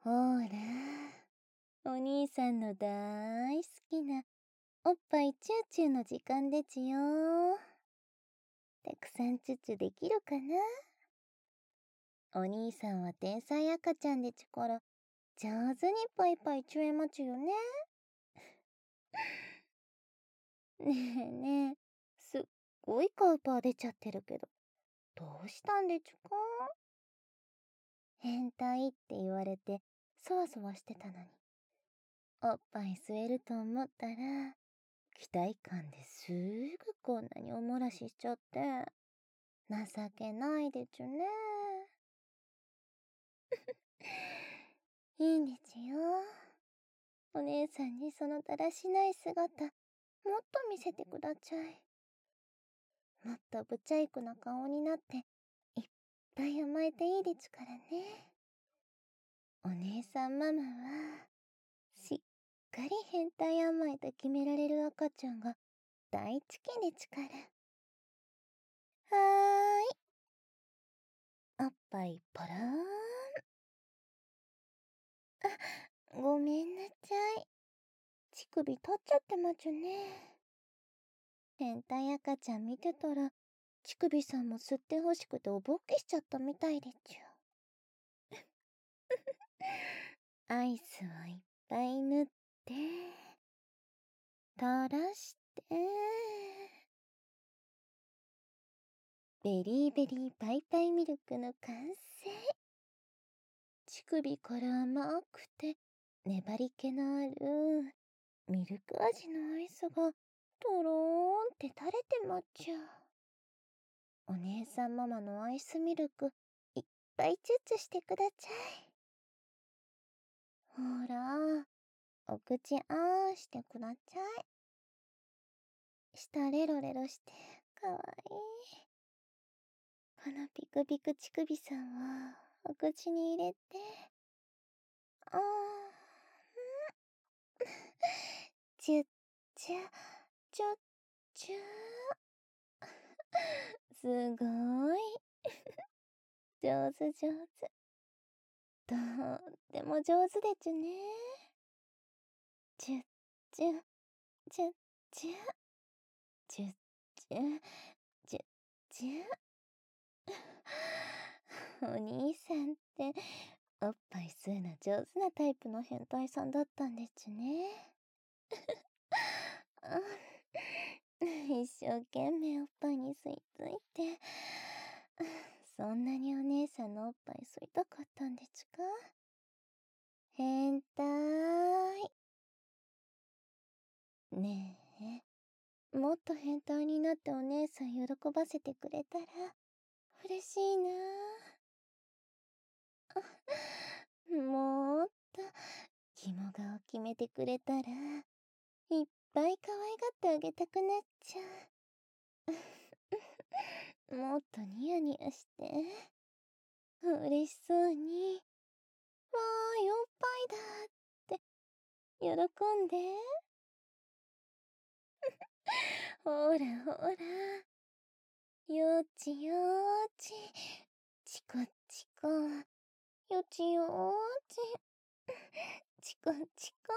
ほーら、お兄さんの大好きなおっぱいチューチューの時間でちよ。たくさんチュチュできるかな？お兄さんは天才赤ちゃんでちから上手にパイパイチュエまちゅよね。ねえねえ、すっごいカウパー出ちゃってるけど、どうしたんでちゅか？変態って言われてそわそわしてたのに、おっぱい吸えると思ったら期待感ですぐこんなにおもらししちゃって、情けないでちゅね。いいんでちよ。お姉さんにそのだらしない姿もっと見せてくだちゃい。もっとぶちゃいくな顔になっていっぱい甘えていいでちゅからね。お姉さんママはしっかり変態甘えと決められる赤ちゃんが大好きでちから。はーい、おっぱいポローン。ごめんなさい。乳首取っちゃってまちゅね。変態赤ちゃん見てたら、乳首さんも吸ってほしくておぼっけしちゃったみたいでちゅ。アイスをいっぱい塗って、垂らして、ベリーベリーパイパイミルクの完成。乳首から甘くて粘り気のあるミルク味のアイスがとろーんって垂れてまっちゃう。お姉さんママのアイスミルクいっぱいチュッチュしてくだちゃい。ほら、お口あーしてくだちゃい。舌レロレロしてかわいい。このピクピク乳首さんをお口に入れて、あー、チュッチュ、チュッチュー。すごい。上手上手。とっても上手でちゅね。チュッチュ、チュッチュ、チュッチュ、チュッチュ。お兄さんっておっぱい吸うの上手なタイプの変態さんだったんでちゅね。一生懸命おっぱいに吸い付いて、そんなにお姉さんのおっぱい吸いたかったんでちゅか？変態。ねえ、もっと変態になってお姉さん喜ばせてくれたら嬉しいな。もっと肝顔決めてくれたらいっぱい可愛がってあげたくなっちゃう。もっとニヤニヤして嬉しそうに「わーい、おっぱいだ」って喜んで。ほらほら、よちよち、チコチコ、よちよち、チコチコ。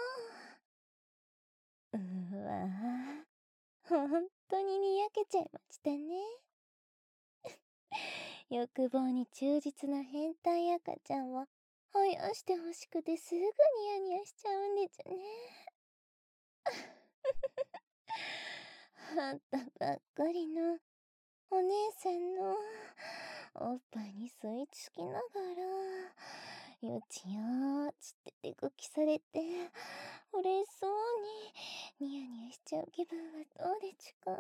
わぁ、ほんとににやけちゃいましたね。欲望に忠実な変態赤ちゃんは生やしてほしくてすぐニヤニヤしちゃうんでちゅね。はったばっかりのお姉さんのおっぱいに吸い付きながら、よちよーちって手こきされて、嬉しそうにニヤニヤしちゃう気分はどうでちゅか？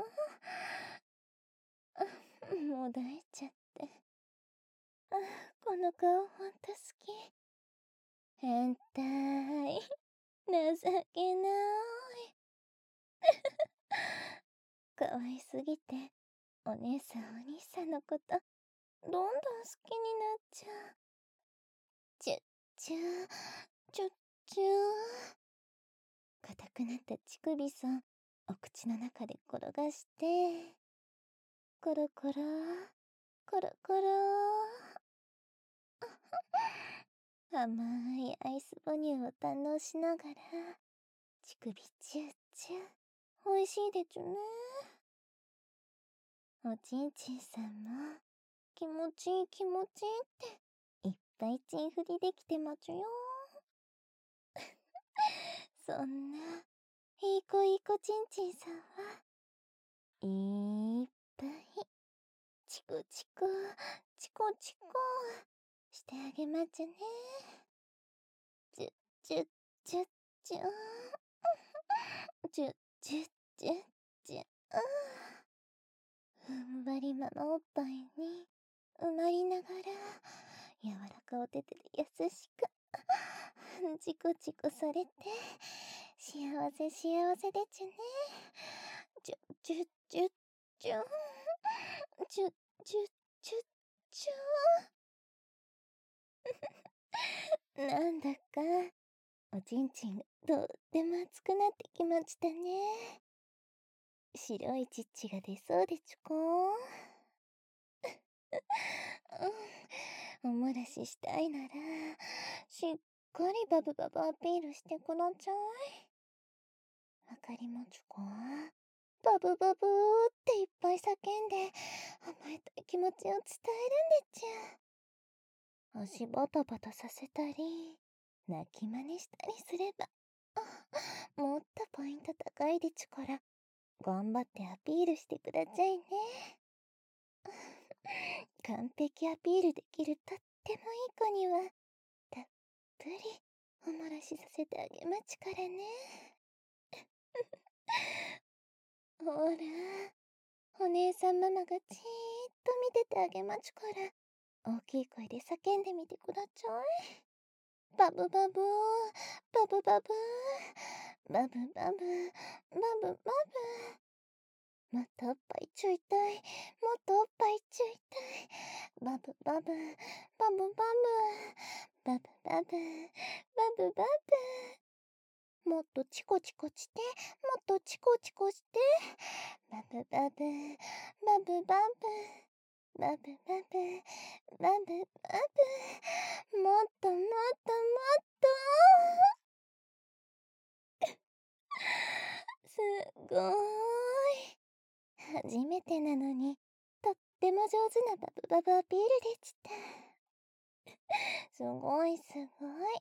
もう抱いちゃって。この顔ほんと好き。変態。情けない。可愛すぎて、お姉さんお兄さんのこと、どんどん好きになっちゃう。チュッチュー、チュッチュー。硬くなった乳首さん、お口の中で転がして、コロコロ、コロコロ。 甘いアイス母乳を堪能しながら、乳首チューチュー。美味しいでちゅね。おちんちんさんも、気持ちいい気持ちいいって、いっぱいチン振りできてまちゅよ。そんな、いい子いい子ちんちんさんは、いっぱい、チコチコ、チコチコ、してあげまちゅね。チュッチュッチュッチュー。チュッチュッチュッチュー。ふんわりママおっぱいに埋まりながら、柔らかお手手で優しく、チコチコされて、幸せ幸せでちゅね。チュッチュッチュッチュー。チュッチュッチュッチュー。なんだか、おちんちんがとっても熱くなってきましたね。白いチッチが出そうでちゅこ。おもらししたいなら、しっかりバブバブアピールしてくだちゃい。わかりまちゅか？バブバブーっていっぱい叫んで、甘えたい気持ちを伝えるんでちゅ。足バタバタさせたり、泣き真似したりすれば、もっとポイント高いでちゅから、頑張ってアピールしてくだちゃいね。完璧アピールできるとってもいい子には、たっぷりおもらしさせてあげまちからね。ほら、お姉さんママがじーっと見ててあげまちから、大きい声で叫んでみてくだちゃい。バブバブー、バブバブー、バブバブ、バブバブ。もっとおっぱいちゅいたい、もっとおっぱいちゅいたい。バブバブ、バブバブ、バブバブ、バブバブ。もっとチコチコして、もっとチコチコして。バブバブ、バブバブ、バブバブ、バブバブ。もっともっともっと。すごーい。初めてなのに、とっても上手なバブバブアピールでした。すごいすごい。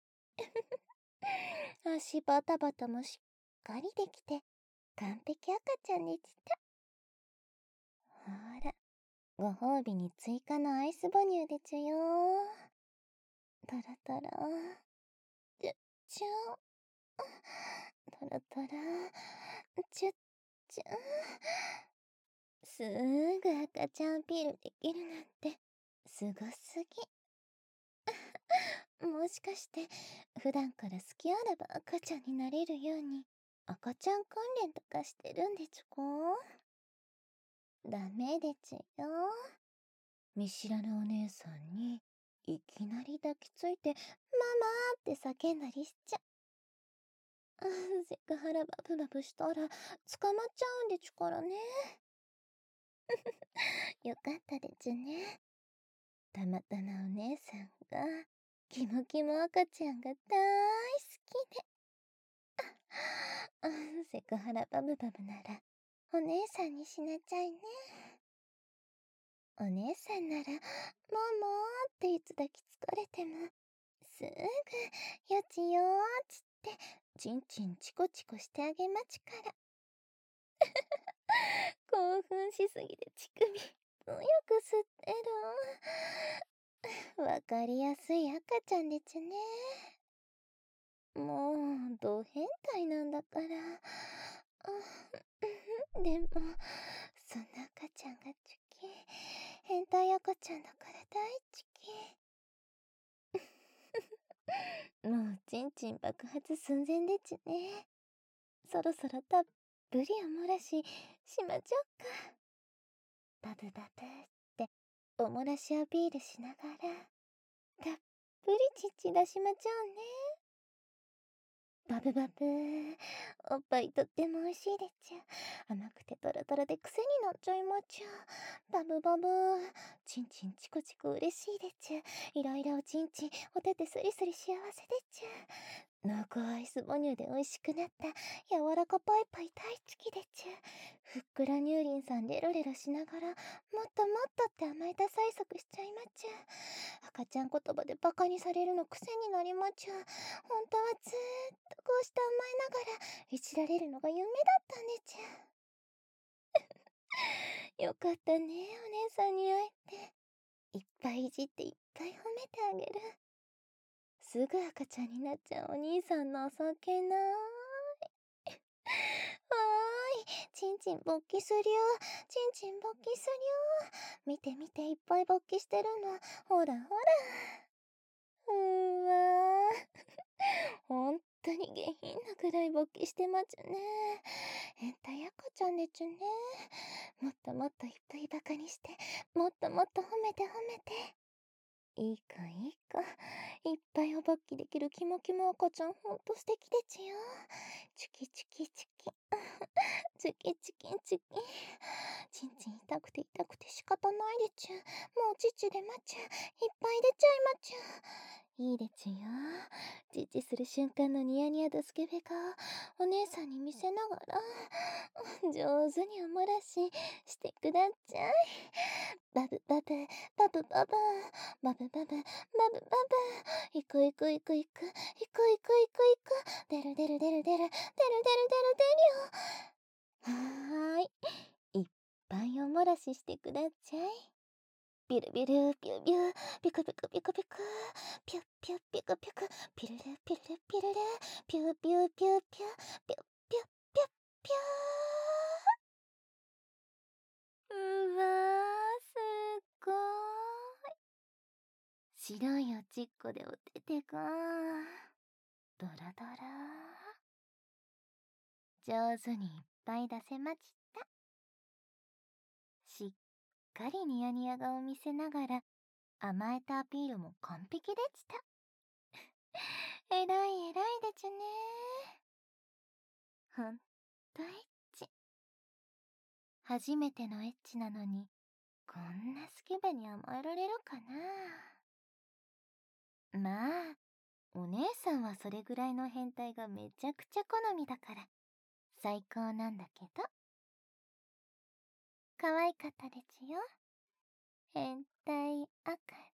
足バタバタもしっかりできて、完璧赤ちゃんでした。ほら、ご褒美に追加のアイス母乳でちゅよ。トロトロ。チュッチュトロトロ。チュッチュ。すぐ赤ちゃんアピールできるなんて、すごすぎ。もしかして、普段から好きあらば赤ちゃんになれるように、赤ちゃん訓練とかしてるんでちゅか？ダメでちゅよ。見知らぬお姉さんに、いきなり抱きついて、ママーって叫んだりしちゃ。セクハラバブバブしたら、捕まっちゃうんでちゅからね。よかったでちゅね。たまたまお姉さんが、キモキモ赤ちゃんが大好きで。セクハラバブバブなら、お姉さんにしなちゃいね。お姉さんなら、ママーっていつ抱きつかれても、すぐ、よちよーつって、ちんちんチコチコしてあげまちから。興奮しすぎて乳首、強く吸ってる。わかりやすい赤ちゃんでちゅね。もう、ド変態なんだから。でも、そんな赤ちゃんがチュキ。変態赤ちゃんだから大好き。もう、ちんちん爆発寸前でちゅね。そろそろたっぷりおもらし、しまちょうか。バブバブって、おもらしアピールしながら、たっぷりちっち出しまちょうね。 バブバブー。おっぱいとっても美味しいでちゅ。甘くてトロトロで癖になっちゃいまちゅ。バブバブー。チンチンチコチコ嬉しいでちゅ。イライラおちんちん、お手手スリスリ幸せでちゅ。濃厚アイス母乳で美味しくなった柔らかパイパイ大好きでちゅ。ふっくら乳輪さんレロレロしながら、もっともっとって甘えた催促しちゃいまちゅ。赤ちゃん言葉でバカにされるの癖になりまちゅ。本当はずーっとこうして甘えながらいじられるのが夢だったんでちゅ。よかったね、お姉さんに会えて。いっぱいいじっていっぱい褒めてあげる。すぐ赤ちゃんになっちゃうお兄さんの情けない。わーい、ちんちん勃起すりゅー。ちんちん勃起すりゅー。見て見て、いっぱい勃起してるの。ほらほら。うわー。ほんとに下品なくらい勃起してまちゅね。変態赤ちゃんでちゅね。もっともっといっぱいバカにして、もっともっと褒めて褒めて。いい子いい子。いっぱいお勃起できるキモキモ赤ちゃんほんと素敵でちゅよ。チュキチュキチュキ。チュキチュキチュキ。ちんちん痛くて痛くて仕方ないでちゅ。もう乳出まちゅ。いっぱい出ちゃいまちゅ。いいでちゅよ。乳する瞬間のニヤニヤドスケベ顔、お姉さんに見せながら、上手におもらししてくだちゃい。バブバブ、バブバブ、バブバブ、バブバブ。いくいくいくいく、いくいくいくいく。出る出る出る出る、出る出る出る出るよ。はーい。いっぱいおもらししてくだちゃい。ビュルビュル、ビュビュ、ピクピクピクピク、ピュッピュッピクピク、ピルルピルルピルル、ピューピューピューピュー、ピュッピュッピュッピュー。うわー、すっごーい。白いおちっこでおててがドラドラ上手にいっぱい出せまちった。しっかりニヤニヤ顔見せながら甘えたアピールも完璧でした。えらいえらいでちゅねー。ほんとエッチ。初めてのエッチなのにこんなスケベに甘えられるかな。まあお姉さんはそれぐらいの変態がめちゃくちゃ好みだから最高なんだけど。可愛かったでちゅよ、変態赤